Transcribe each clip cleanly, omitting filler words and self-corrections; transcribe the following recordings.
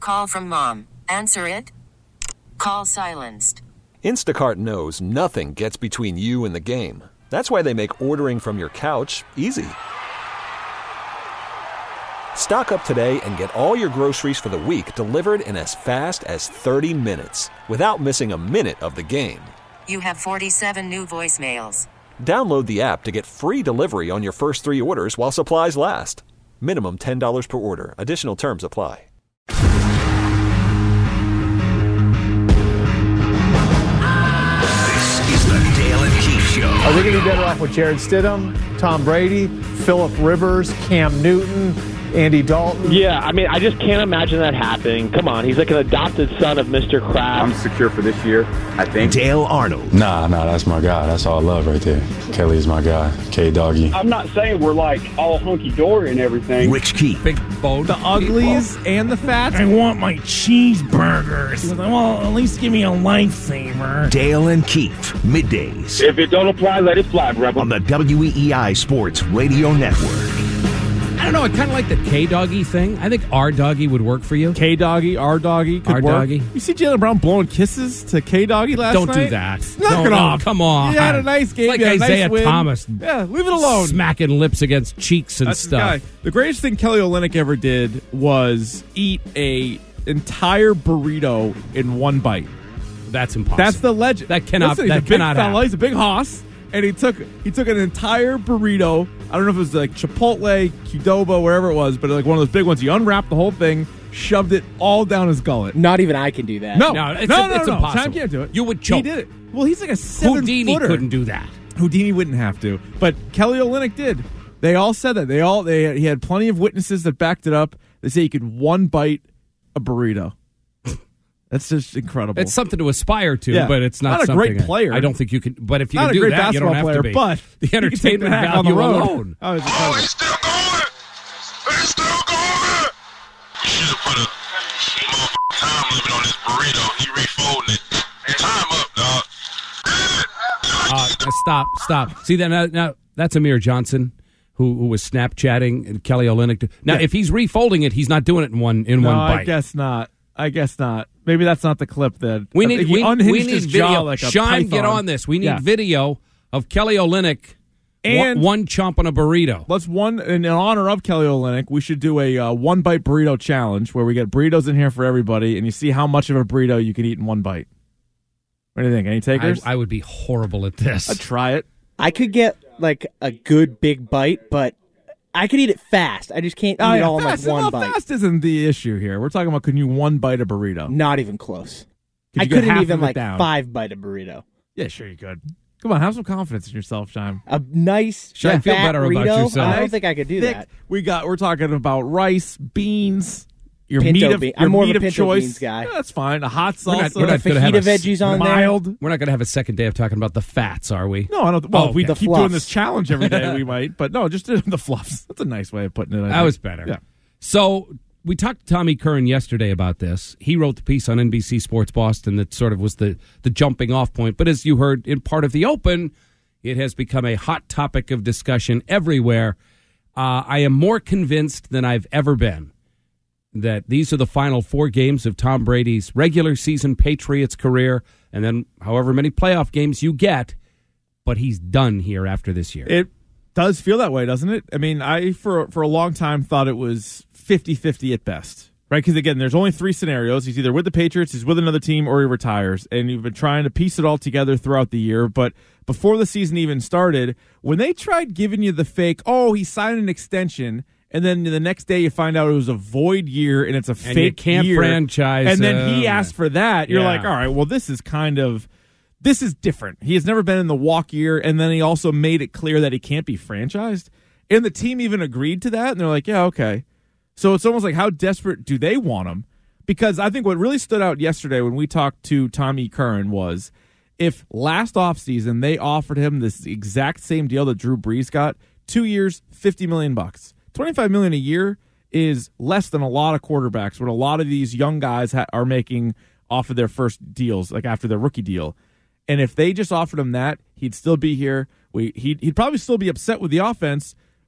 call from mom. Answer it. Call silenced. Instacart knows nothing gets between you and the game. That's why they make ordering from your couch easy. Stock up today and get all your groceries for the week delivered in as fast as 30 minutes without missing a minute of the game. You have 47 new voicemails. Download the app to get free delivery on your first 3 orders while supplies last. Minimum $10 per order. Additional terms apply. This is the Dale and Keith Show. Are they going to be better off with Jared Stidham, Tom Brady, Phillip Rivers, Cam Newton, Andy Dalton? Yeah, I mean, I just can't imagine that happening. Come on, he's like an adopted son of Mr. Kraft. I'm secure for this year, I think. Dale Arnold. Nah, that's my guy. That's all I love right there. Kelly's my guy. K-Doggy. I'm not saying we're like all hunky-dory and everything. Rich Keith. Big boat. The uglies and the fats. I want my cheeseburgers. Well, at least give me a lifesaver. Dale and Keith. Middays. If it don't apply, let it fly, Rebel. On the WEEI Sports Radio Network. I don't know. I kind of like the K-Doggy thing. I think R-Doggy would work for you. K-Doggy, R-Doggy could R-Doggy. work. You see Jaylen Brown blowing kisses to K-Doggy last Don't night? do that. Knock it off. Come on. You had a nice game. Like you had a Isaiah nice win. Thomas. Yeah, leave it alone. Smacking lips against cheeks and That's stuff. the guy. The greatest thing Kelly Olynyk ever did was eat a entire burrito in one bite. That's impossible. That's the legend. That cannot. Listen, he's that a big cannot fella. happen. He's a big hoss, and he took an entire burrito. I don't know if it was like Chipotle, Qdoba, wherever it was, but like one of those big ones. He unwrapped the whole thing, shoved it all down his gullet. Not even I can do that. No, it's Sam impossible. can't do it. You would choke. He did it. Well, he's like a 7-footer. Houdini couldn't do that. Houdini wouldn't have to, but Kelly Olynyk did. They all said that. He had plenty of witnesses that backed it up. They say he could one bite a burrito. That's just incredible. It's something to aspire to, but it's not a something great player. I don't think you can. But if you not can a do great that, you don't basketball have player, to be. but The you can take entertainment the hack on the value road. alone. Oh, he's still going. He's still going. You should have put a motherfucking time limit on this burrito. He refolding it. Time up, dog. Stop. See that now? That's Amir Johnson, who was Snapchatting and Kelly Olynyk. Now, if he's refolding it, he's not doing it in one bite. I guess not. Maybe that's not the clip that We need his video. jaw like a Shine, python. get on this. We need video of Kelly Olynyk and one chomp on a burrito. Let's in honor of Kelly Olynyk, we should do a one bite burrito challenge where we get burritos in here for everybody, and you see how much of a burrito you can eat in one bite. What do you think? Any takers? I would be horrible at this. I'd try it. I could get like a good big bite, but I could eat it fast. I just can't eat it all in like one bite. Fast isn't the issue here. We're talking about can you one bite a burrito? Not even close. Could I you get couldn't half even of it like down? 5 bite a burrito. Yeah, sure you could. Come on, have some confidence in yourself, Chime. A nice Shine, feel fat better about burrito? yourself. I don't think I could do that. We're talking about rice, beans, your Pinto meat of bean. your I'm more of meat a pinto choice. beans guy. Yeah, that's fine. A hot We're not salsa, gonna have fajita a veggies on there. mild. We're not going to have a second day of talking about the fats, are we? No, I don't. Well, if we The keep fluffs. doing this challenge every day, we might. But no, just the fluffs. That's a nice way of putting it. I That think. was better. Yeah. So we talked to Tommy Curran yesterday about this. He wrote the piece on NBC Sports Boston that sort of was the jumping off point. But as you heard in part of the open, it has become a hot topic of discussion everywhere. I am more convinced than I've ever been that these are the final 4 games of Tom Brady's regular season Patriots career, and then however many playoff games you get, but he's done here after this year. It does feel that way, doesn't it? I mean, I for a long time thought it was 50-50 at best, right? Because, again, there's only 3 scenarios. He's either with the Patriots, he's with another team, or he retires. And you've been trying to piece it all together throughout the year. But before the season even started, when they tried giving you the fake, he signed an extension, and then the next day you find out it was a void year and it's a fake you can't year. franchise And then he him. asked for that. You're like, all right, well, this is different. He has never been in the walk year, and then he also made it clear that he can't be franchised. And the team even agreed to that, and they're like, yeah, okay. So it's almost like, how desperate do they want him? Because I think what really stood out yesterday when we talked to Tommy Curran was if last offseason they offered him this exact same deal that Drew Brees got, 2 years, $50 million. $25 million a year is less than a lot of quarterbacks, what a lot of these young guys are making off of their first deals, like after their rookie deal. And if they just offered him that, he'd still be here. He'd probably still be upset with the offense,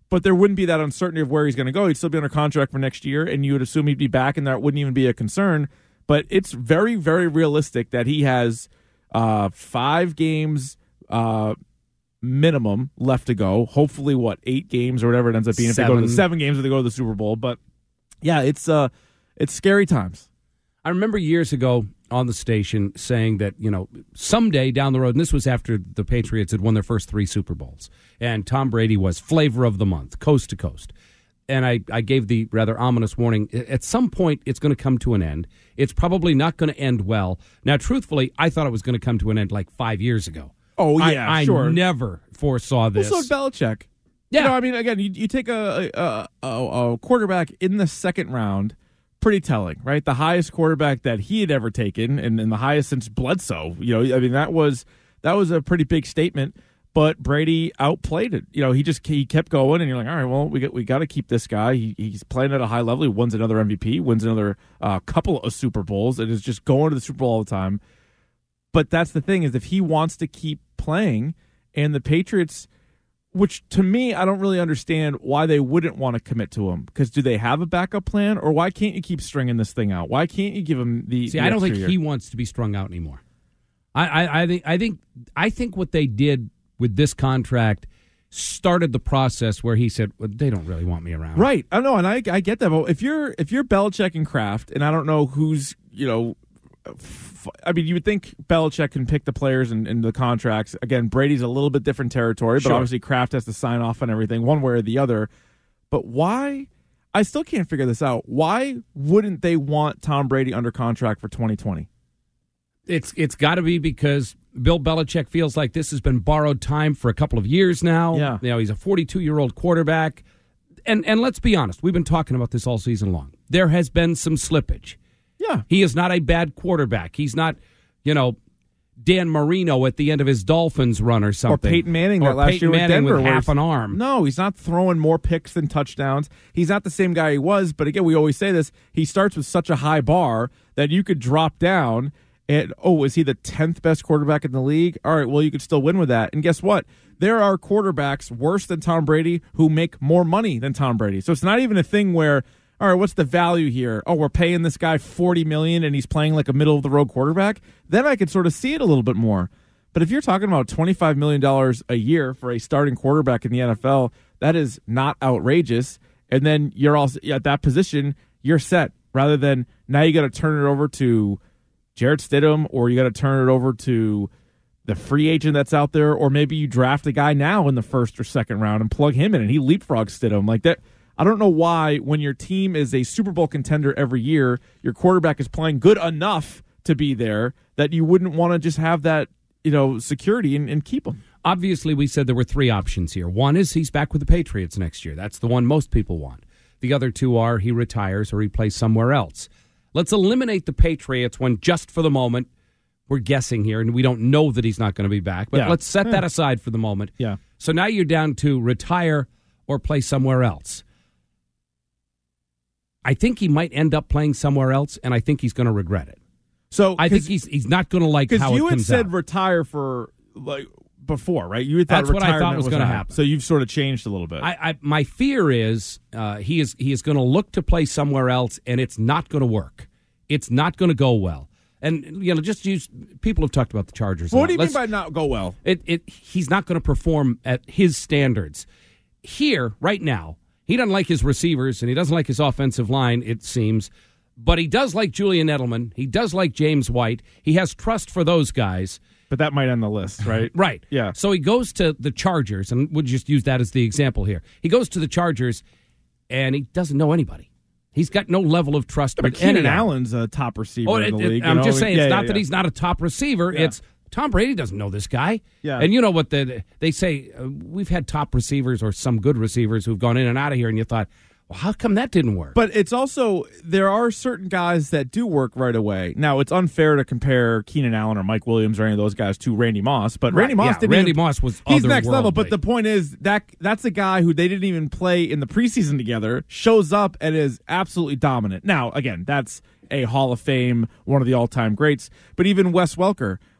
but there wouldn't be that uncertainty of where he's going to go. He'd still be under contract for next year, and you would assume he'd be back, and that wouldn't even be a concern. But it's very, very realistic that he has 5 games minimum left to go. Hopefully, 8 games or whatever it ends up being. If they go to the 7 games, or they go to the Super Bowl. But yeah, it's scary times. I remember years ago on the station saying that, someday down the road, and this was after the Patriots had won their first 3 Super Bowls, and Tom Brady was flavor of the month, coast to coast. And I gave the rather ominous warning, at some point it's going to come to an end. It's probably not going to end well. Now, truthfully, I thought it was going to come to an end like 5 years ago. Oh, yeah, sure. I never foresaw this. Also, Belichick. Yeah. I mean, again, you take a quarterback in the second round, pretty telling, right? The highest quarterback that he had ever taken, and the highest since Bledsoe. I mean, that was a pretty big statement. But Brady outplayed it. He kept going, and you're like, all right, well, we got to keep this guy. He's playing at a high level. He wins another MVP, wins another couple of Super Bowls, and is just going to the Super Bowl all the time. But that's the thing, is if he wants to keep playing, and the Patriots, which to me, I don't really understand why they wouldn't want to commit to him. Because do they have a backup plan, or why can't you keep stringing this thing out? Why can't you give him the? See, I don't think he wants to be strung out anymore. I think what they did with this contract started the process where he said, well, they don't really want me around. Right. I know, and I get that. But if you're Belichick and Kraft, and I don't know who's, I mean, you would think Belichick can pick the players and the contracts. Again, Brady's a little bit different territory, but obviously Kraft has to sign off on everything one way or the other. But why? I still can't figure this out. Why wouldn't they want Tom Brady under contract for 2020? It's got to be because Bill Belichick feels like this has been borrowed time for a couple of years now. Yeah. He's a 42-year-old quarterback. And let's be honest, we've been talking about this all season long. There has been some slippage. Yeah. He is not a bad quarterback. He's not, Dan Marino at the end of his Dolphins run or something. Or Peyton Manning that last year with Denver. With half an arm. No, he's not throwing more picks than touchdowns. He's not the same guy he was. But again, we always say this. He starts with such a high bar that you could drop down. And, is he the 10th best quarterback in the league? All right, well, you could still win with that. And guess what? There are quarterbacks worse than Tom Brady who make more money than Tom Brady. So it's not even a thing where, all right, what's the value here? Oh, we're paying this guy $40 million and he's playing like a middle-of-the-road quarterback? Then I could sort of see it a little bit more. But if you're talking about $25 million a year for a starting quarterback in the NFL, that is not outrageous. And then you're also at that position, you're set. Rather than now you got to turn it over to Jarrett Stidham, or you got to turn it over to the free agent that's out there, or maybe you draft a guy now in the first or second round and plug him in and he leapfrogs Stidham like that. I don't know why when your team is a Super Bowl contender every year, your quarterback is playing good enough to be there that you wouldn't want to just have that, security and keep him. Obviously, we said there were 3 options here. One is he's back with the Patriots next year. That's the one most people want. The other 2 are he retires or he plays somewhere else. Let's eliminate the Patriots when, just for the moment, we're guessing here, and we don't know that he's not going to be back. But let's set that aside for the moment. Yeah. So now you're down to retire or play somewhere else. I think he might end up playing somewhere else, and I think he's going to regret it. So I think he's not going to like how it comes out. Because you had said retire for before, right? You had thought that's what I thought was going to happen. So you've sort of changed a little bit. My fear is he is going to look to play somewhere else, and it's not going to work. It's not going to go well. And just use people have talked about the Chargers. What do you mean by not go well? He's not going to perform at his standards here right now. He doesn't like his receivers, and he doesn't like his offensive line, it seems. But he does like Julian Edelman. He does like James White. He has trust for those guys. But that might end the list, right? Right. Yeah. So he goes to the Chargers, and we'll just use that as the example here. He goes to the Chargers, and he doesn't know anybody. He's got no level of trust with Keenan Allen's a top receiver in the league. I'm just saying, it's not that he's not a top receiver. Yeah. It's Tom Brady doesn't know this guy. Yeah. And you know what they say, we've had top receivers or some good receivers who've gone in and out of here, and you thought, well, how come that didn't work? But it's also, there are certain guys that do work right away. Now, it's unfair to compare Keenan Allen or Mike Williams or any of those guys to Randy Moss. But Randy Moss Moss was he's next level. But the point is, that's a guy who they didn't even play in the preseason together, shows up and is absolutely dominant. Now, again, that's a Hall of Fame, one of the all-time greats. But even Wes Welker.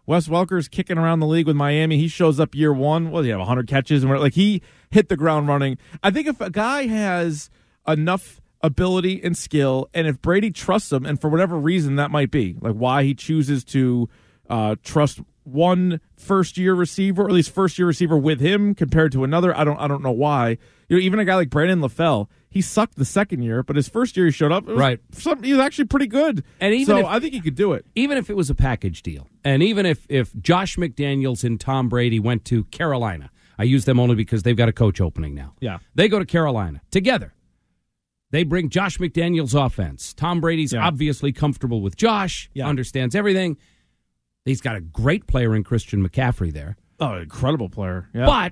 Wes Welker's kicking around the league with Miami. He shows up year one. Well, you have 100 catches and like he hit the ground running. I think if a guy has enough ability and skill, and if Brady trusts him, and for whatever reason that might be, like why he chooses to trust one first-year receiver, or at least first-year receiver with him compared to another, I don't know why. Even a guy like Brandon LaFell, he sucked the second year, but his first year he showed up. He was actually pretty good. And even I think he could do it. Even if it was a package deal, and even if Josh McDaniels and Tom Brady went to Carolina, I use them only because they've got a coach opening now. Yeah, they go to Carolina together. They bring Josh McDaniels' offense. Tom Brady's obviously comfortable with Josh, understands everything. He's got a great player in Christian McCaffrey there. Oh, incredible player. Yeah. But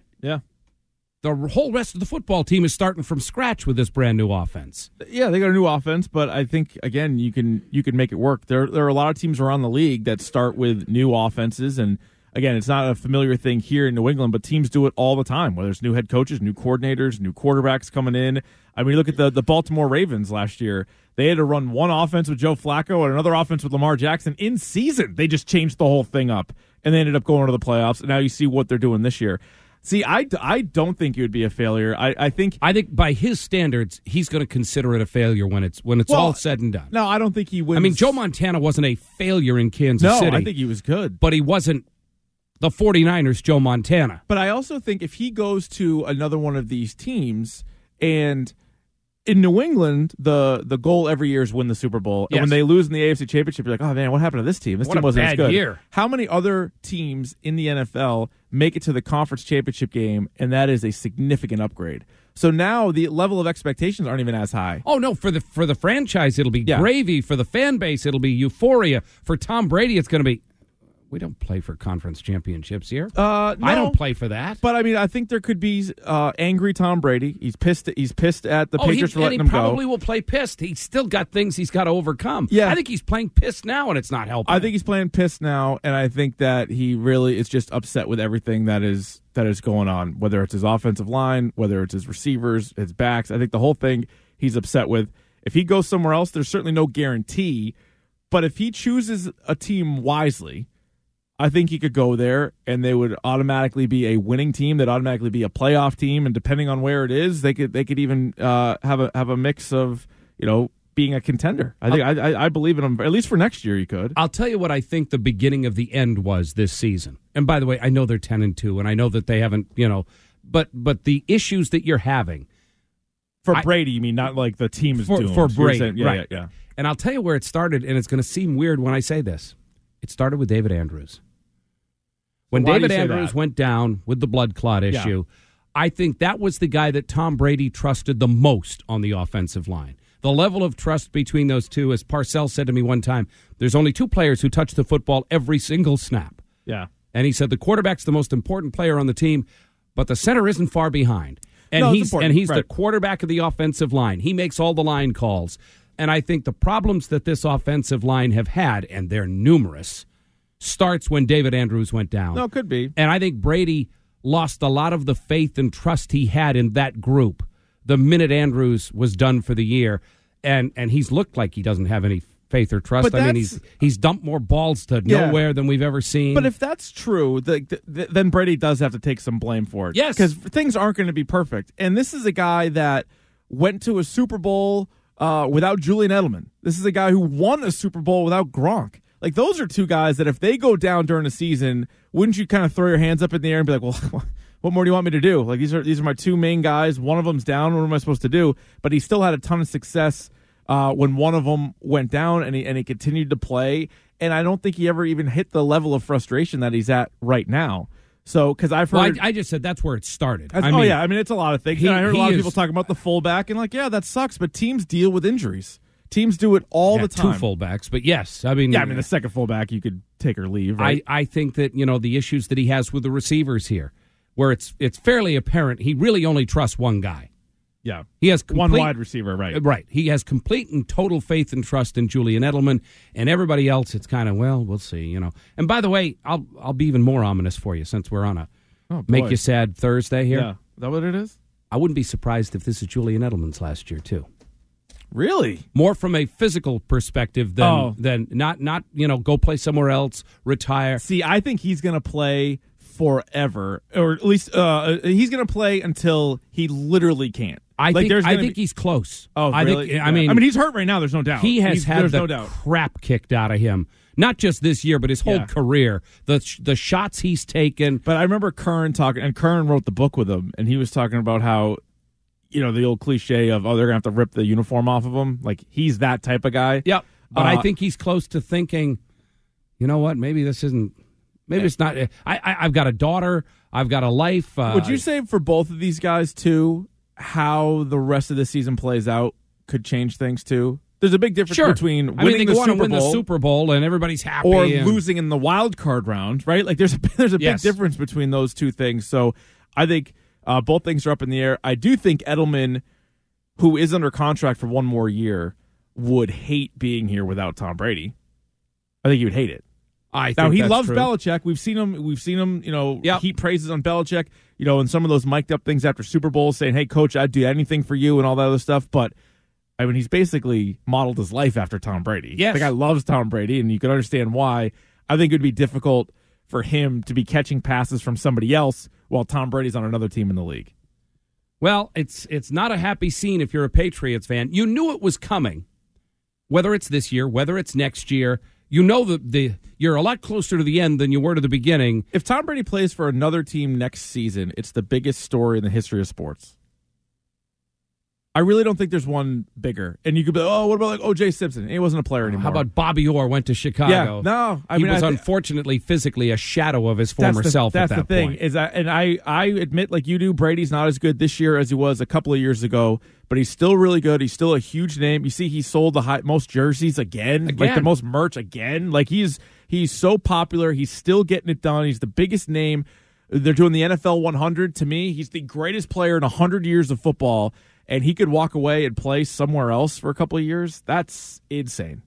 the whole rest of the football team is starting from scratch with this brand new offense. Yeah, they got a new offense, but I think, again, you can make it work. There are a lot of teams around the league that start with new offenses, and again, it's not a familiar thing here in New England, but teams do it all the time, whether it's new head coaches, new coordinators, new quarterbacks coming in. I mean, look at the Baltimore Ravens last year. They had to run one offense with Joe Flacco and another offense with Lamar Jackson in season. They just changed the whole thing up, and they ended up going to the playoffs, and now you see what they're doing this year. See, I don't think it would be a failure. I think by his standards, he's going to consider it a failure when it's all said and done. No, I don't think he wins. I mean, Joe Montana wasn't a failure in Kansas City. No, I think he was good. But he wasn't the 49ers Joe Montana. But I also think if he goes to another one of these teams, and in New England, the goal every year is win the Super Bowl. And when they lose in the AFC Championship, you're like, oh, man, what happened to this team? This team wasn't as good. Year. How many other teams in the NFL make it to the conference championship game, and that is a significant upgrade? So now the level of expectations aren't even as high. Oh, no, for the franchise, it'll be gravy. For the fan base, it'll be euphoria. For Tom Brady, it's going to be, we don't play for conference championships here. No, I don't play for that. But I mean, I think there could be angry Tom Brady. He's pissed at the Patriots for letting him go. He probably will play pissed. He's still got things he's got to overcome. Yeah. I think he's playing pissed now, and it's not helping. I think he's playing pissed now, and I think that he really is just upset with everything that is going on. Whether it's his offensive line, whether it's his receivers, his backs. I think the whole thing he's upset with. If he goes somewhere else, there's certainly no guarantee. But if he chooses a team wisely, I think he could go there, and they would automatically be a winning team. They'd automatically be a playoff team, and depending on where it is, they could even have a mix of being a contender. I believe in him, at least for next year. He could. I'll tell you what I think the beginning of the end was this season. And by the way, I know they're 10-2, and I know that they haven't but the issues that you're having for Brady, you mean not like the team is doomed for Brady, right? Yeah. And I'll tell you where it started, and it's going to seem weird when I say this. It started with David Andrews. When David Andrews went down with the blood clot issue, I think that was the guy that Tom Brady trusted the most on the offensive line. The level of trust between those two, as Parcells said to me one time, there's only two players who touch the football every single snap. Yeah. And he said the quarterback's the most important player on the team, but the center isn't far behind. And he's the quarterback of the offensive line. He makes all the line calls. And I think the problems that this offensive line have had, and they're numerous, starts when David Andrews went down. No, it could be. And I think Brady lost a lot of the faith and trust he had in that group the minute Andrews was done for the year. And he's looked like he doesn't have any faith or trust. I mean, he's dumped more balls to nowhere than we've ever seen. But if that's true, then Brady does have to take some blame for it. Yes. Because things aren't going to be perfect. And this is a guy that went to a Super Bowl without Julian Edelman. This is a guy who won a Super Bowl without Gronk. Like, those are two guys that if they go down during a season, wouldn't you kind of throw your hands up in the air and be like, well, what more do you want me to do? Like, these are my two main guys. One of them's down. What am I supposed to do? But he still had a ton of success when one of them went down, and he continued to play. And I don't think he ever even hit the level of frustration that he's at right now. So, because I've heard... Well, I just said that's where it started. I mean, it's a lot of things. I heard a lot of people talking about the fullback, and like, yeah, that sucks, but teams deal with injuries. Teams do it all the time. Two fullbacks, but yes. I mean, the second fullback you could take or leave, right? I think that, the issues that he has with the receivers here, where it's fairly apparent he really only trusts one guy. Yeah. He has one wide receiver, right. Right. He has complete and total faith and trust in Julian Edelman, and everybody else, it's kind of, well, we'll see, And by the way, I'll be even more ominous for you since we're on a Make You Sad Thursday here. Yeah. Is that what it is? I wouldn't be surprised if this is Julian Edelman's last year, too. Really? More from a physical perspective than not go play somewhere else, retire. See, I think he's going to play forever, or at least he's going to play until he literally can't. I think he's close. Oh, really? I mean, he's hurt right now. There's no doubt. He has had the crap kicked out of him. Not just this year, but his whole career. The shots he's taken. But I remember Curran talking, and Curran wrote the book with him, and he was talking about how, the old cliche of, they're going to have to rip the uniform off of him. Like, he's that type of guy. Yep. But I think he's close to thinking, you know what, maybe this isn't, maybe it's not. I've got a daughter. I've got a life. Would you say for both of these guys, too, how the rest of the season plays out could change things, too? There's a big difference between winning they want to win the Super Bowl and everybody's happy, or losing in the wild card round, right? Like there's a big difference between those two things. So I think both things are up in the air. I do think Edelman, who is under contract for one more year, would hate being here without Tom Brady. I think he would hate it. Now he loves Belichick. We've seen him. Heap praises on Belichick. And some of those mic'd up things after Super Bowls, saying, "Hey, coach, I'd do anything for you," and all that other stuff, but. I mean, he's basically modeled his life after Tom Brady. Yes. The guy loves Tom Brady, and you can understand why. I think it would be difficult for him to be catching passes from somebody else while Tom Brady's on another team in the league. Well, it's not a happy scene if you're a Patriots fan. You knew it was coming, whether it's this year, whether it's next year. You know that you're a lot closer to the end than you were to the beginning. If Tom Brady plays for another team next season, it's the biggest story in the history of sports. I really don't think there's one bigger. And you could be like, what about like O.J. Simpson? He wasn't a player anymore. How about Bobby Orr went to Chicago? Yeah, no. He was unfortunately physically a shadow of his former self at that point. That's the thing. I admit, like you do, Brady's not as good this year as he was a couple of years ago, but he's still really good. He's still a huge name. You see, he sold the most jerseys again, like the most merch again. Like he's so popular. He's still getting it done. He's the biggest name. They're doing the NFL 100. To me, he's the greatest player in 100 years of football. And he could walk away and play somewhere else for a couple of years. That's insane.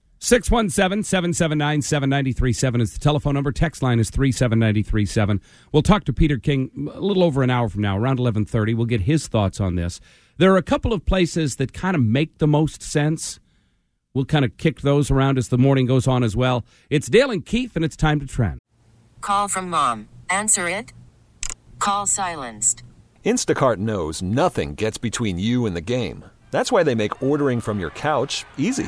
617-779-7937 is the telephone number. Text line is 37937. We'll talk to Peter King a little over an hour from now, around 11:30. We'll get his thoughts on this. There are a couple of places that kind of make the most sense. We'll kind of kick those around as the morning goes on as well. It's Dale and Keefe, and it's time to trend. Call from mom. Answer it. Call silenced. Instacart knows nothing gets between you and the game. That's why they make ordering from your couch easy.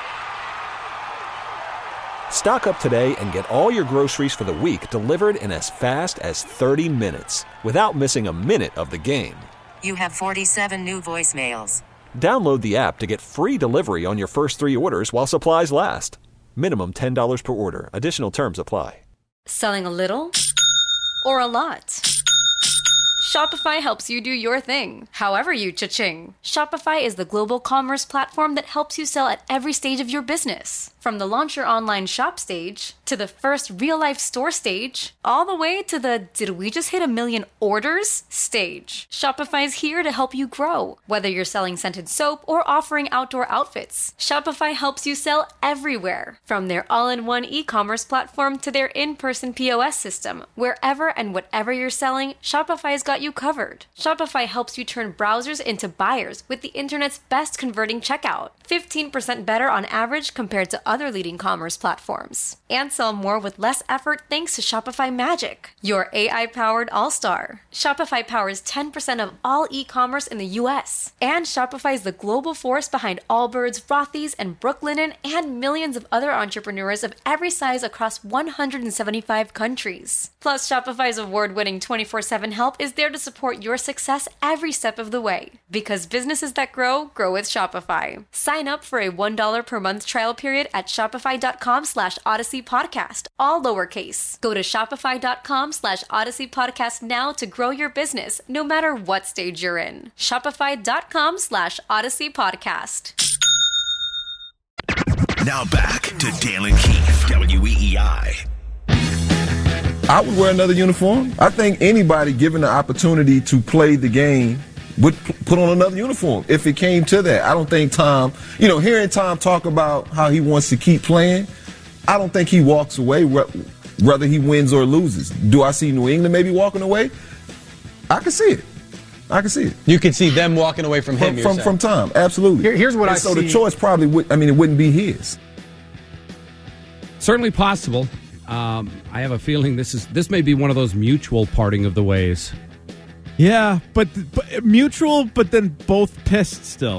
Stock up today and get all your groceries for the week delivered in as fast as 30 minutes without missing a minute of the game. You have 47 new voicemails. Download the app to get free delivery on your first 3 orders while supplies last. Minimum $10 per order. Additional terms apply. Selling a little or a lot? Shopify helps you do your thing, however you cha-ching. Shopify is the global commerce platform that helps you sell at every stage of your business. From the launch your online shop stage, to the first real-life store stage, all the way to the did we just hit 1 million orders stage. Shopify is here to help you grow. Whether you're selling scented soap or offering outdoor outfits, Shopify helps you sell everywhere. From their all-in-one e-commerce platform to their in-person POS system, wherever and whatever you're selling, Shopify's got you covered. Shopify helps you turn browsers into buyers with the internet's best converting checkout. 15% better on average compared to other leading commerce platforms. And sell more with less effort thanks to Shopify Magic, your AI-powered all-star. Shopify powers 10% of all e-commerce in the U.S. And Shopify is the global force behind Allbirds, Rothy's, and Brooklinen, and millions of other entrepreneurs of every size across 175 countries. Plus, Shopify's award-winning 24/7 help is there to support your success every step of the way. Because businesses that grow, grow with Shopify. Sign up for a $1 per month trial period at shopify.com/Odyssey Podcast, all lowercase. Go to shopify.com/Odyssey Podcast now to grow your business, no matter what stage you're in. Shopify.com/Odyssey Podcast. Now back to Dale and Keefe, WEEI. I would wear another uniform. I think anybody given the opportunity to play the game would put on another uniform if it came to that. I don't think Tom, hearing Tom talk about how he wants to keep playing, I don't think he walks away whether he wins or loses. Do I see New England maybe walking away? I can see it. I can see it. You could see them walking away from him. From Tom, absolutely. Here's what I so see. the choice probably would. I mean, it wouldn't be his. Certainly possible. I have a feeling this may be one of those mutual parting of the ways. Yeah, but mutual, but then both pissed still.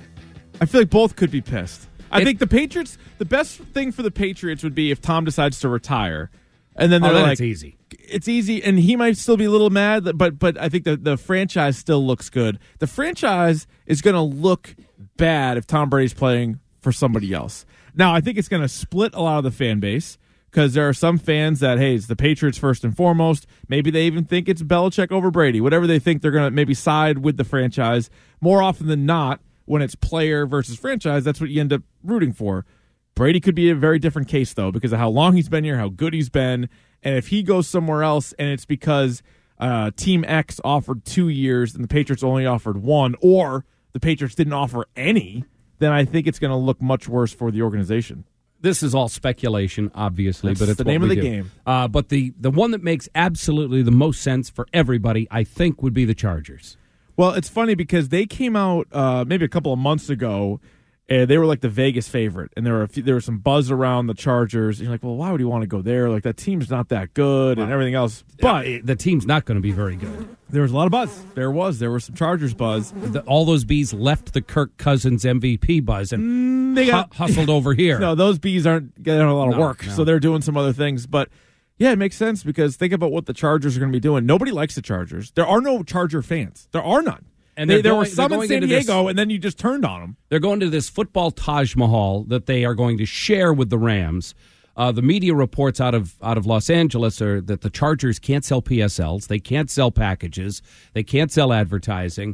I feel like both could be pissed. I think the Patriots, the best thing for the Patriots would be if Tom decides to retire. And then they're like, it's easy. It's easy, and he might still be a little mad, but I think the franchise still looks good. The franchise is going to look bad if Tom Brady's playing for somebody else. Now, I think it's going to split a lot of the fan base because there are some fans that, hey, it's the Patriots first and foremost. Maybe they even think it's Belichick over Brady. Whatever they think, they're going to maybe side with the franchise. More often than not, when it's player versus franchise, that's what you end up rooting for. Brady could be a very different case, though, because of how long he's been here, how good he's been. And if he goes somewhere else and it's because Team X offered 2 years and the Patriots only offered 1, or the Patriots didn't offer any, then I think it's going to look much worse for the organization. This is all speculation, obviously, but it's the name what of we the do. game. But the one that makes absolutely the most sense for everybody, I think, would be the Chargers. Well, it's funny because they came out maybe a couple of months ago, and they were like the Vegas favorite, and there was some buzz around the Chargers. And you're like, well, why would you want to go there? Like, that team's not that good and everything else. But the team's not going to be very good. There was a lot of buzz. There was some Chargers buzz. All those bees left the Kirk Cousins MVP buzz and they got hustled over here. No, those bees aren't getting a lot of work, so they're doing some other things. But yeah, it makes sense because think about what the Chargers are going to be doing. Nobody likes the Chargers. There are no Charger fans. There are none. And there were some in San Diego, and then you just turned on them. They're going to this football Taj Mahal that they are going to share with the Rams. The media reports out of Los Angeles are that the Chargers can't sell PSLs, they can't sell packages, they can't sell advertising.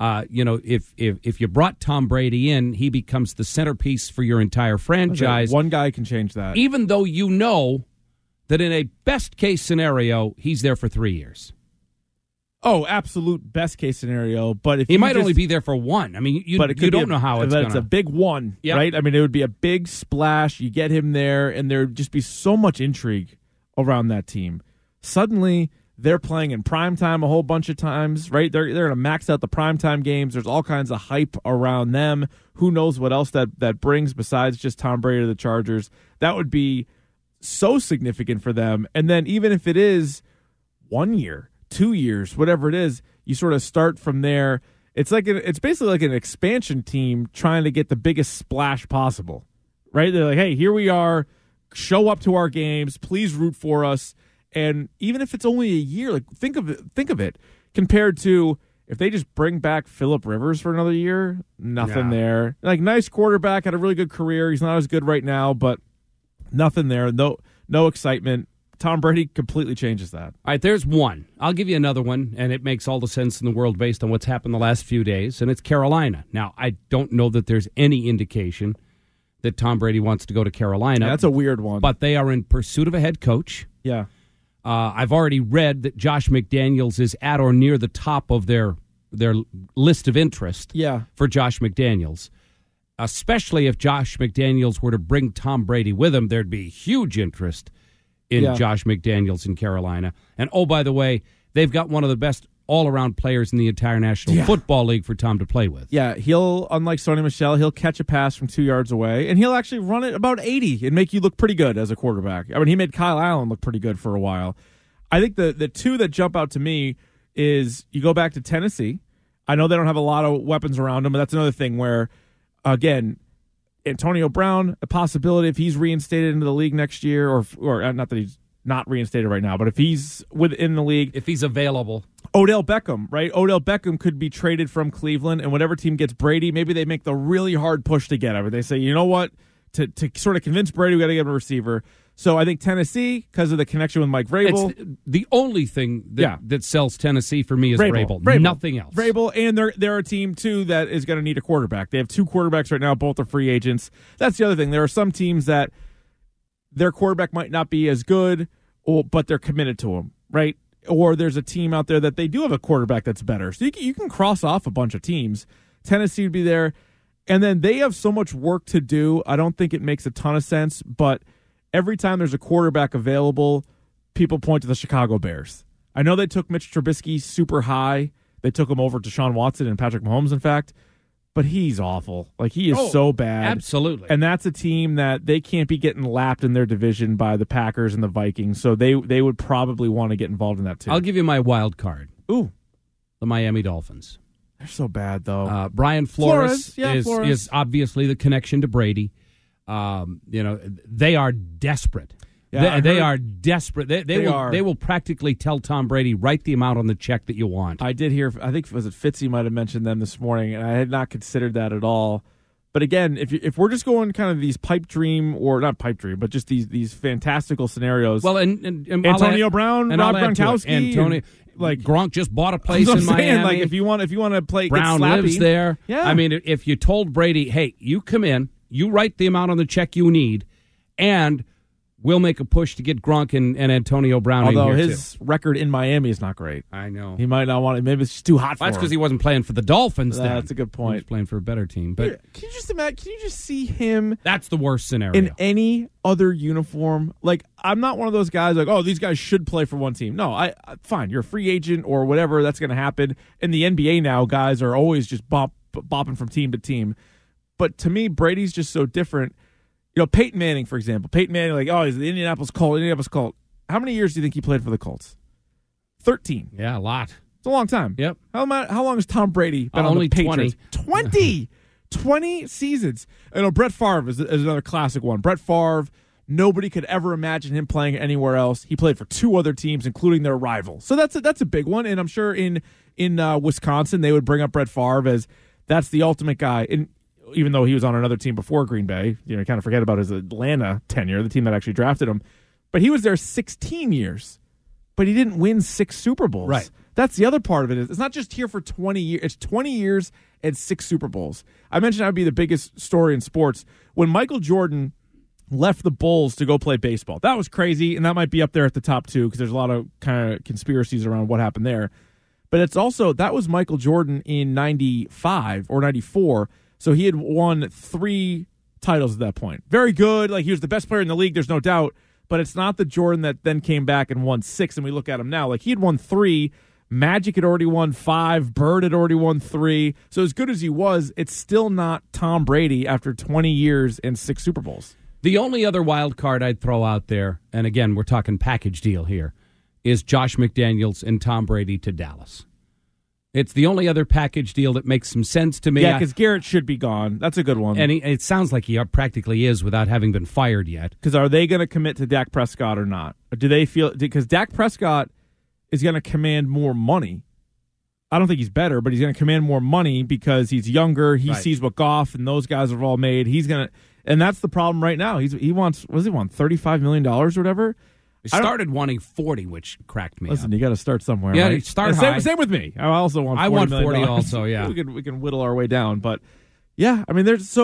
If you brought Tom Brady in, he becomes the centerpiece for your entire franchise. One guy can change that. Even though you know that in a best case scenario, he's there for 3 years. Oh, absolute best case scenario. But if he might only be there for 1. I mean, you don't know how it's going to. It's a big one, right? I mean, it would be a big splash. You get him there, and there'd just be so much intrigue around that team. Suddenly, they're playing in primetime a whole bunch of times, right? They're going to max out the primetime games. There's all kinds of hype around them. Who knows what else that brings besides just Tom Brady to the Chargers? That would be so significant for them. And then even if it is 1 year, 2 years, whatever it is, you sort of start from there. It's basically like an expansion team trying to get the biggest splash possible, right? They're like, hey, here we are. Show up to our games. Please root for us. And even if it's only a year, like think of it compared to if they just bring back Phillip Rivers for another year, nothing there. Like, nice quarterback, had a really good career. He's not as good right now, but nothing there. No excitement. Tom Brady completely changes that. All right, there's one. I'll give you another one, and it makes all the sense in the world based on what's happened the last few days, and it's Carolina. Now, I don't know that there's any indication that Tom Brady wants to go to Carolina. Yeah, that's a weird one. But they are in pursuit of a head coach. Yeah. I've already read that Josh McDaniels is at or near the top of their list of interest for Josh McDaniels. Especially if Josh McDaniels were to bring Tom Brady with him, there'd be huge interest in Josh McDaniels in Carolina. And, oh, by the way, they've got one of the best all-around players in the entire National Football League for Tom to play with. Yeah, unlike Sony Michel, he'll catch a pass from 2 yards away, and he'll actually run it about 80 and make you look pretty good as a quarterback. I mean, he made Kyle Allen look pretty good for a while. I think the two that jump out to me is you go back to Tennessee. I know they don't have a lot of weapons around them, but that's another thing where, again, Antonio Brown, a possibility if he's reinstated into the league next year, or not that he's not reinstated right now, but if he's within the league. If he's available. Odell Beckham, right? Odell Beckham could be traded from Cleveland, and whatever team gets Brady, maybe they make the really hard push to get him. They say, you know what? To sort of convince Brady, we got to get him a receiver. So I think Tennessee, because of the connection with Mike Vrabel. It's the only thing that sells Tennessee for me is Vrabel. Nothing else. Vrabel, and they're a team, too, that is going to need a quarterback. They have 2 quarterbacks right now. Both are free agents. That's the other thing. There are some teams that their quarterback might not be as good, but they're committed to him, right? Or there's a team out there that they do have a quarterback that's better. So you can cross off a bunch of teams. Tennessee would be there. And then they have so much work to do. I don't think it makes a ton of sense, but every time there's a quarterback available, people point to the Chicago Bears. I know they took Mitch Trubisky super high. They took him over to Deshaun Watson and Patrick Mahomes, in fact. But he's awful. Like, he is so bad. Absolutely. And that's a team that they can't be getting lapped in their division by the Packers and the Vikings. So they would probably want to get involved in that too. I'll give you my wild card. Ooh. The Miami Dolphins. They're so bad, though. Brian Flores, Flores. is obviously the connection to Brady. They are desperate. Yeah, they are desperate. They will practically tell Tom Brady, write the amount on the check that you want. I did hear, I think, was it Fitzy might have mentioned them this morning, and I had not considered that at all. But again, if we're just going kind of these pipe dream, or not pipe dream, but just these fantastical scenarios. Well, and Antonio Brown, and Rob Gronkowski, like Gronk just bought a place in Miami. Like if you want to play, Brown get slappy, lives there. Yeah. I mean, if you told Brady, hey, you come in, you write the amount on the check you need, and we'll make a push to get Gronk and Antonio Brown in here, although his record in Miami is not great. I know. He might not want it. Maybe it's just too hot for him. That's because he wasn't playing for the Dolphins then. That's a good point. He was playing for a better team. But can you just imagine? Can you just see him? That's the worst scenario. In any other uniform. Like, I'm not one of those guys like, oh, these guys should play for one team. No, fine. You're a free agent or whatever. That's going to happen. In the NBA now, guys are always just bopping from team to team. But to me, Brady's just so different. You know, Peyton Manning, for example. Peyton Manning, like, oh, he's the Indianapolis Colt. How many years do you think he played for the Colts? 13. Yeah, a lot. It's a long time. Yep. How long has Tom Brady been on only the Patriots? 20. 20 seasons. You know, Brett Favre is another classic one. Brett Favre, nobody could ever imagine him playing anywhere else. He played for 2 other teams, including their rival. So that's a big one. And I'm sure in Wisconsin, they would bring up Brett Favre as that's the ultimate guy. And even though he was on another team before Green Bay, you kind of forget about his Atlanta tenure, the team that actually drafted him. But he was there 16 years, but he didn't win 6 Super Bowls. Right. That's the other part of it. It's not just here for 20 years. It's 20 years and 6 Super Bowls. I mentioned that would be the biggest story in sports. When Michael Jordan left the Bulls to go play baseball, that was crazy, and that might be up there at the top 2 because there's a lot of kind of conspiracies around what happened there. But it's also, that was Michael Jordan in 95 or 94. So he had won 3 titles at that point. Very good. Like, he was the best player in the league, there's no doubt. But it's not the Jordan that then came back and won 6, and we look at him now. Like, he had won 3. Magic had already won 5. Bird had already won 3. So as good as he was, it's still not Tom Brady after 20 years and 6 Super Bowls. The only other wild card I'd throw out there, and again, we're talking package deal here, is Josh McDaniels and Tom Brady to Dallas. It's the only other package deal that makes some sense to me. Yeah, because Garrett should be gone. That's a good one. And it sounds like he practically is without having been fired yet. Because are they going to commit to Dak Prescott or not? Or do they feel – because Dak Prescott is going to command more money. I don't think he's better, but he's going to command more money because he's younger. He sees what Goff and those guys have all made. He's going to – and that's the problem right now. He wants – what does he want, $35 million or whatever? He started wanting 40, which cracked me Listen, up. you got to start somewhere, yeah, right? Start high. Same with me. I also want $40 I want 40 million. also, yeah. We can whittle our way down. But, yeah, I mean,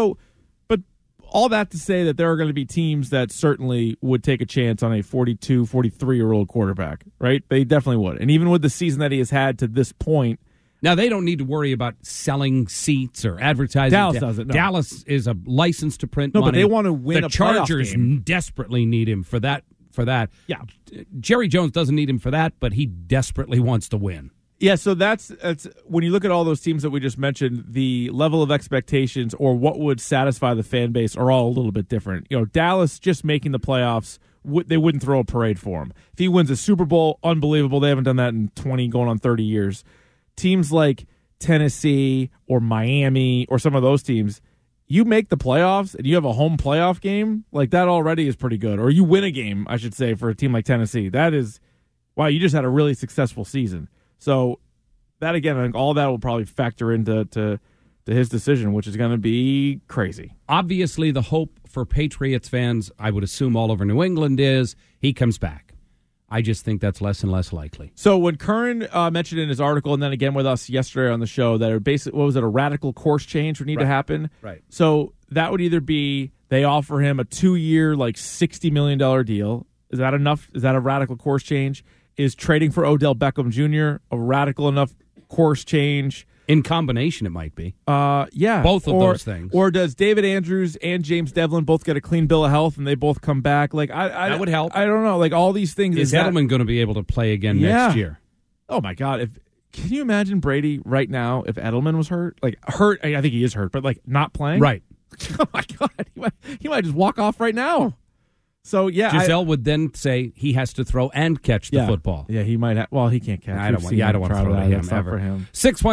but all that to say that there are going to be teams that certainly would take a chance on a 42, 43-year-old quarterback, right? They definitely would. And even with the season that he has had to this point. Now, they don't need to worry about selling seats or advertising. Dallas doesn't. No. Dallas is a license to print money. No, but they want to win the a playoff Chargers game. Desperately need him for that. Yeah. Jerry Jones doesn't need him for that, but he desperately wants to win. Yeah, so that's when you look at all those teams that we just mentioned, the level of expectations or what would satisfy the fan base are all a little bit different. You know, Dallas just making the playoffs, they wouldn't throw a parade for him. If he wins a Super Bowl, unbelievable. They haven't done that in 20, going on 30 years. Teams like Tennessee or Miami or some of those teams, you make the playoffs and you have a home playoff game, like that already is pretty good. Or you win a game, I should say, for a team like Tennessee. That is, wow, you just had a really successful season. So that, again, I think all that will probably factor into his decision, which is going to be crazy. Obviously, the hope for Patriots fans, I would assume all over New England, is he comes back. I just think that's less and less likely. So when Curran mentioned in his article, and then again with us yesterday on the show, that basically, what was it, a radical course change would need to happen? Right. So that would either be they offer him a 2-year, like $60 million deal. Is that enough? Is that a radical course change? Is trading for Odell Beckham Jr. a radical enough course change? In combination, it might be. Yeah. Both of those things. Or does David Andrews and James Devlin both get a clean bill of health and they both come back? Like that would help. I don't know. Like all these things. Is Edelman going to be able to play again next year? Oh, my God. Can you imagine Brady right now if Edelman was hurt? Like, hurt, I think he is hurt, but, like, not playing? Right. Oh, my God. He might just walk off right now. So, yeah. Giselle would then say he has to throw and catch the football. Yeah, he might have. Well, he can't catch. I don't want to throw to him ever. For him.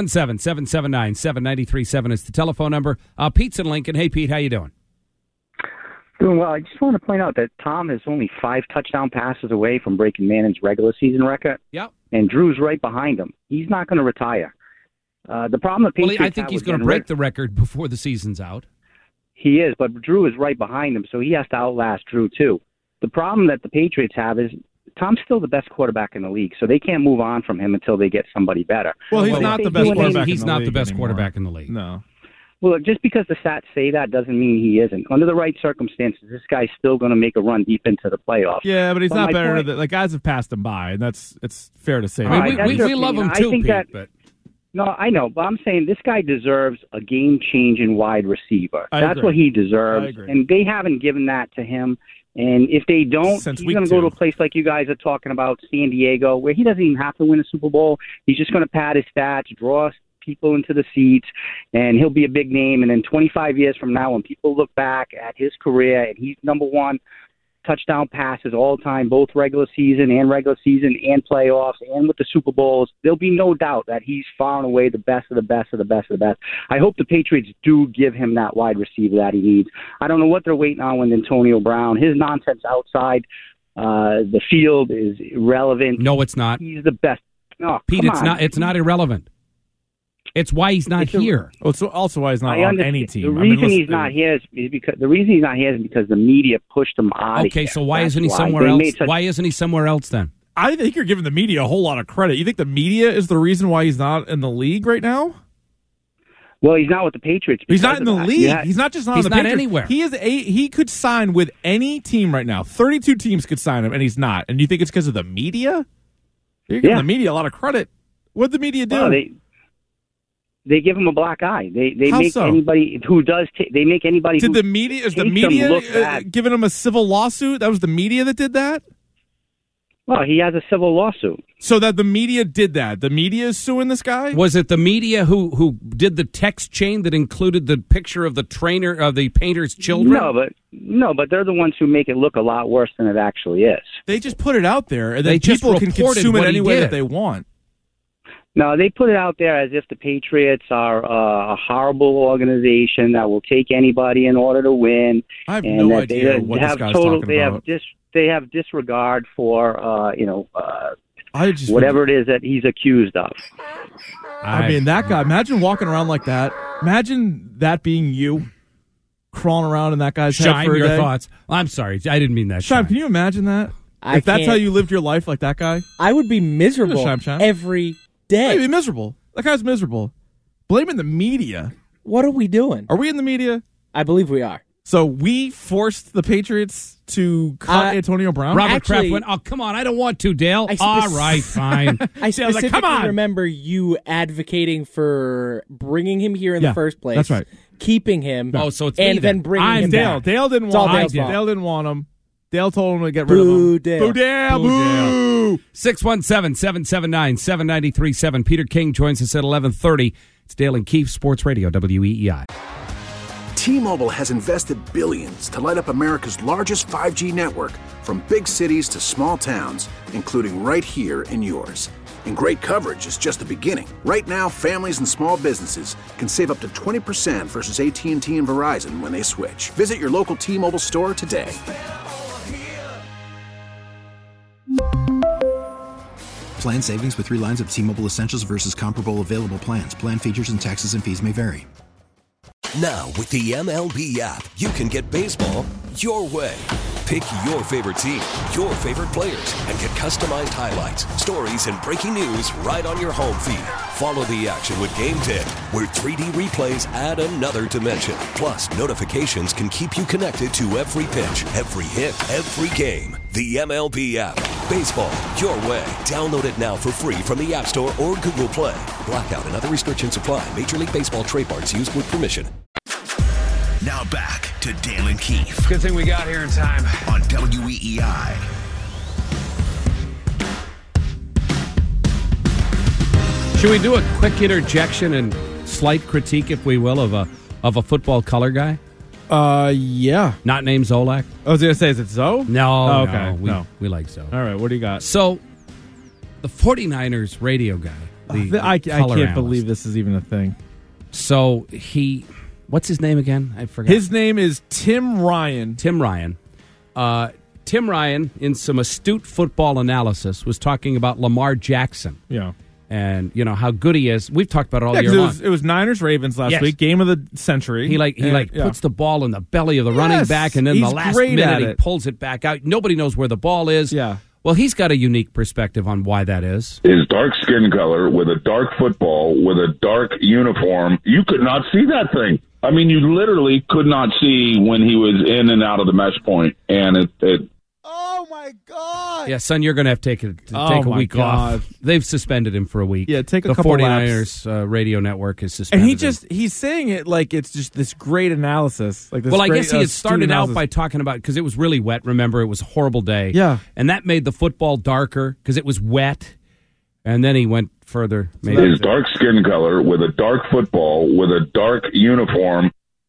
617-779-7937 is the telephone number. Pete's in Lincoln. Hey, Pete, how you doing? Doing well. I just want to point out that Tom is only 5 touchdown passes away from breaking Manning's regular season record. Yep. And Drew's right behind him. He's not going to retire. The problem the Patriots I think he's going to break the record before the season's out. He is, but Drew is right behind him, so he has to outlast Drew too. The problem that the Patriots have is Tom's still the best quarterback in the league, so they can't move on from him until they get somebody better. Well, he's not the best quarterback. He's not the best quarterback in the league. No. Well, just because the stats say that doesn't mean he isn't. Under the right circumstances, this guy's still going to make a run deep into the playoffs. Yeah, but he's not better than like guys have passed him by, and it's fair to say. I mean, we love him too, Pete. But no, I know, but I'm saying this guy deserves a game-changing wide receiver. That's agree. what he deserves, and they haven't given that to him. And if they don't, he's going to go to a place like you guys are talking about, San Diego, where he doesn't even have to win a Super Bowl. He's just going to pad his stats, draw people into the seats, and he'll be a big name. And then 25 years from now, when people look back at his career, and he's number one touchdown passes all time, both regular season and playoffs and with the Super Bowls, there'll be no doubt that he's far and away the best of the best of the best of the best. I hope the Patriots do give him that wide receiver that he needs. I don't know what they're waiting on with Antonio Brown. His nonsense outside the field is irrelevant. No, it's not. He's the best. Oh, Pete, it's not irrelevant. It's why he's not here. It's also why he's not on any team. The reason he's not here is because the media pushed him out. Okay, so why isn't he somewhere else? Why isn't he somewhere else then? I think you're giving the media a whole lot of credit. You think the media is the reason why he's not in the league right now? Well, he's not with the Patriots. He's not in the league. Yeah. He's not just on the Patriots. He's not anywhere. He could sign with any team right now. 32 teams could sign him, and he's not. And you think it's because of the media? You're giving the media a lot of credit. What'd the media do? Well, they give him a black eye. They How make so? anybody who does. They make anybody. Did the media? Is the media giving him a civil lawsuit? That was the media that did that. Well, he has a civil lawsuit. So that the media did that. The media is suing this guy. Was it the media who did the text chain that included the picture of the trainer of the painter's children? No, but they're the ones who make it look a lot worse than it actually is. They just put it out there, and then people can consume it any way that they want. No, they put it out there as if the Patriots are a horrible organization that will take anybody in order to win. I have no idea what this guy's talking about. They have disregard for whatever it is that he's accused of. I mean, that guy. Imagine walking around like that. Imagine that being you, crawling around in that guy's head for a your day. thoughts. I'm sorry, I didn't mean that. Shime, can you imagine that? If that's how you lived your life, like that guy, I would be miserable every day. I'd be miserable. That guy's miserable. Blaming the media. What are we doing? Are we in the media? I believe we are. So we forced the Patriots to cut Antonio Brown? Robert Kraft went, oh, come on, I don't want to, Dale. All right, fine. I specifically remember you advocating for bringing him here in the first place. That's right. Keeping him. Oh, so it's and then bringing him Dale. back. Dale didn't want him. Dale didn't want him. Dale told him to get rid of him. Dale. Boo, Dale. Boo. 617-779-7937. Peter King joins us at 11:30. It's Dale and Keefe, Sports Radio, WEEI. T-Mobile has invested billions to light up America's largest 5G network, from big cities to small towns, including right here in yours. And great coverage is just the beginning. Right now, families and small businesses can save up to 20% versus AT&T and Verizon when they switch. Visit your local T-Mobile store today. Plan savings with 3 lines of T-Mobile Essentials versus comparable available plans. Plan features and taxes and fees may vary. Now, with the MLB app, you can get baseball your way. Pick your favorite team, your favorite players, and get customized highlights, stories, and breaking news right on your home feed. Follow the action with Game Day, where 3D replays add another dimension. Plus, notifications can keep you connected to every pitch, every hit, every game. The MLB app. Baseball your way. Download it now for free from the App Store or Google Play. Blackout and other restrictions apply. Major League Baseball trademarks used with permission. Now back to Dale and Keefe. Good thing we got here in time. On WEEI. Should we do a quick interjection and slight critique, if we will, of a football color guy? Yeah. Not named Zolak? I was going to say, is it Zoe? No, okay. No. We like Zoe. All right, what do you got? So, the 49ers radio guy. I can't believe this is even a thing. So, what's his name again? I forgot. His name is Tim Ryan. Tim Ryan, in some astute football analysis, was talking about Lamar Jackson. Yeah. And, how good he is. We've talked about it all year long. It was Niners-Ravens last week, game of the century. He puts the ball in the belly of the running back, and then the last minute he pulls it back out. Nobody knows where the ball is. Yeah. Well, he's got a unique perspective on why that is. His dark skin color with a dark football, with a dark uniform, you could not see that thing. I mean, you literally could not see when he was in and out of the mesh point, and it Oh, my God. Yeah, son, you're going to have to take a week off. They've suspended him for a week. Yeah, take a the couple 49ers radio network has suspended him. And he's saying it like it's just this great analysis. Like this I guess he had started out by talking about, because it was really wet, remember? It was a horrible day. Yeah. And that made the football darker because it was wet. And then he went further. His dark skin color with a dark football, with a dark uniform.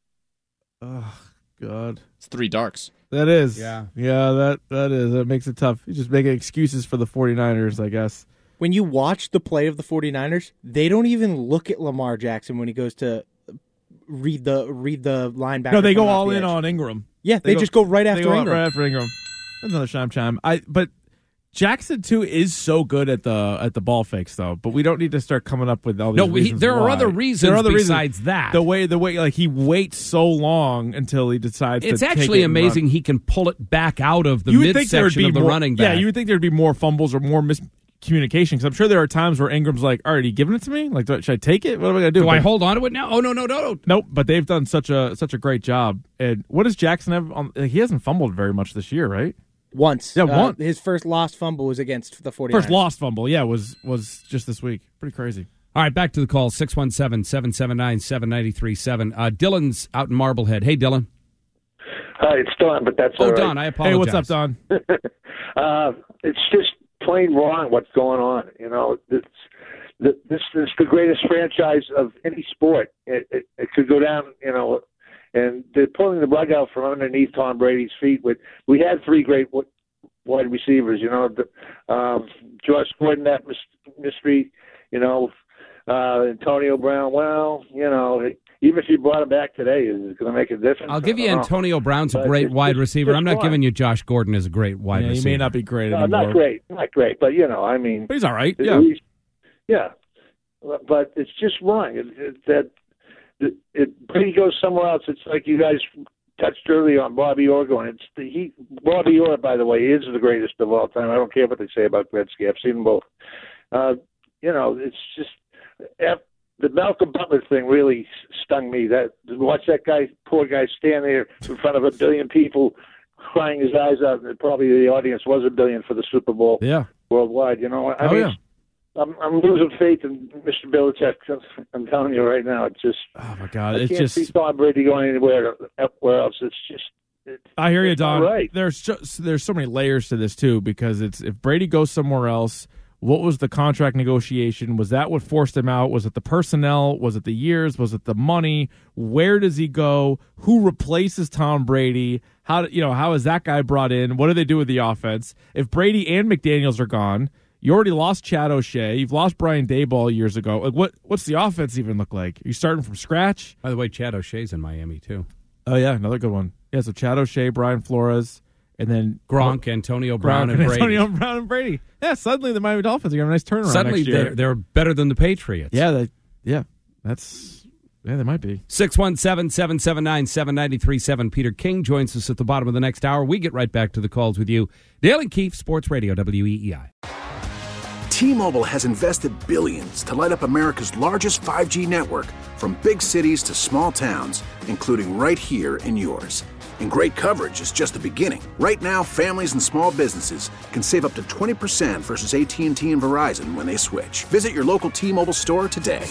Oh, God. It's 3 darks. That is. Yeah. Yeah, that is. That makes it tough. You're just making excuses for the 49ers, I guess. When you watch the play of the 49ers, they don't even look at Lamar Jackson when he goes to read the linebacker. No, they go all in on Ingram. Yeah, they just go right after Ingram. Right after Ingram. Another chime. But Jackson too is so good at the ball fakes though. But we don't need to start coming up with all these reasons. There are why. other reasons besides that. The way like he waits so long until he decides. It's to actually take it amazing he can pull it back out of the midsection of the running back. Yeah, you would think there'd be more fumbles or more miscommunication, because I'm sure there are times where Ingram's like, "All right, he giving it to me? Like, should I take it? What am I gonna do? Do I hold on to it now? Oh no. Nope. But they've done such a great job. And what does Jackson have? He hasn't fumbled very much this year, right? Once. Yeah, once. His first lost fumble was against the 49ers. First lost fumble, yeah, was just this week. Pretty crazy. All right, back to the call, 617-779-7937. Dylan's out in Marblehead. Hey, Dylan. Hi, it's Don, but that's all right. Don, I apologize. Hey, what's up, Don? It's just plain wrong what's going on. This is the greatest franchise of any sport. It could go down, and they're pulling the rug out from underneath Tom Brady's feet. We had 3 great wide receivers, Josh Gordon, that mystery, Antonio Brown. Well, even if you brought him back today, is it going to make a difference? I'll give you Antonio Brown's a great wide receiver. I'm not giving you Josh Gordon as a great wide receiver. He may not be great anymore. Not great, but But he's all right. Yeah. Yeah. But it's just wrong. Brady goes somewhere else. It's like you guys touched earlier on Bobby Orr going. Bobby Orr, by the way, is the greatest of all time. I don't care what they say about Gretzky. I've seen them both. It's just the Malcolm Butler thing really stung me. Watch that poor guy stand there in front of 1 billion people, crying his eyes out. And probably the audience was 1 billion for the Super Bowl. Yeah, worldwide. I'm losing faith in Mr. Belichick. I'm telling you right now. It's just. Oh my God! I can't see Tom Brady going anywhere else. It's just. I hear you, Don. Right. There's so many layers to this too, because if Brady goes somewhere else, what was the contract negotiation? Was that what forced him out? Was it the personnel? Was it the years? Was it the money? Where does he go? Who replaces Tom Brady? How is that guy brought in? What do they do with the offense? If Brady and McDaniels are gone. You already lost Chad O'Shea. You've lost Brian Daboll years ago. Like, what's the offense even look like? Are you starting from scratch? By the way, Chad O'Shea's in Miami, too. Oh, yeah, another good one. Yeah, so Chad O'Shea, Brian Flores, and then Gronk, Antonio Brown, and Brady. Antonio Brown and Brady. Yeah, suddenly the Miami Dolphins are going to have a nice turnaround suddenly next year. They're better than the Patriots. Yeah, they might be. 617-779-7937. Peter King joins us at the bottom of the next hour. We get right back to the calls with you. Dale and Keefe, Sports Radio, WEEI. T-Mobile has invested billions to light up America's largest 5G network, from big cities to small towns, including right here in yours. And great coverage is just the beginning. Right now, families and small businesses can save up to 20% versus AT&T and Verizon when they switch. Visit your local T-Mobile store today.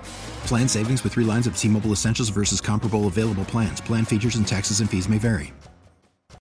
Plan savings with 3 lines of T-Mobile Essentials versus comparable available plans. Plan features and taxes and fees may vary.